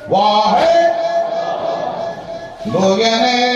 واحد بوینه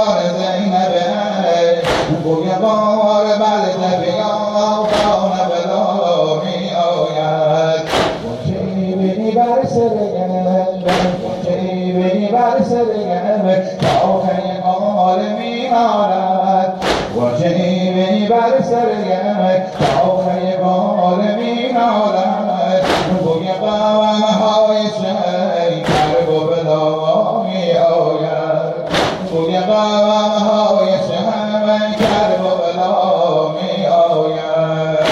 بار زینبه بوی بار بلده بیان بلا می آید گنجی بینی بر سر گنبه گنجی بینی بر سر گنبه تا آخر قال می آرد گنجی بینی بر سر گنبه تا آخر قال می آرد بوی قوم های شیکر و بلا می آید بوی قوم های شیکر و بلا می آید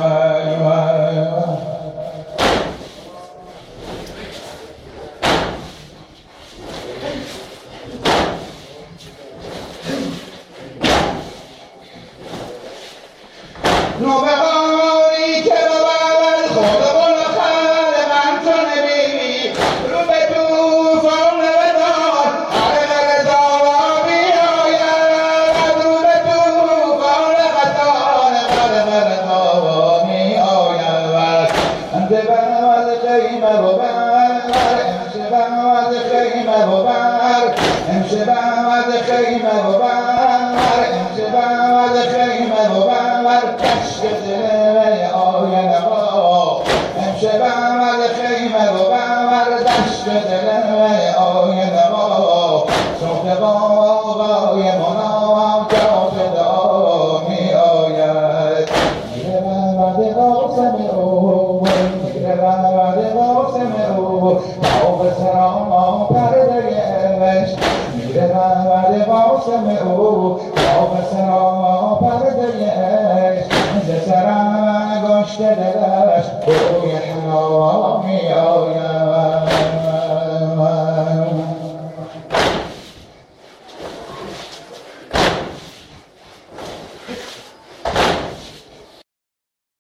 نوبهاری که ببرد خود بلخل من تو نبی رو به توفان بدار هر زارا بیاید رو به توفان قطار هر زارا میآید انده بر خیمه ببر امشه بر خیمه ببر امشه بر خیمه ببر امشه بر خیمه ببر کشک دل آینه با امشه بر خیمه ببر دشت دل آینه با صبح بابای منام جا صدا می آید میره برد قاسم او میره برد قاسم او با سرام پرده عشق میره برد قاسم او با سرام پرده عشق ز سرم گشت دلش بوی حنا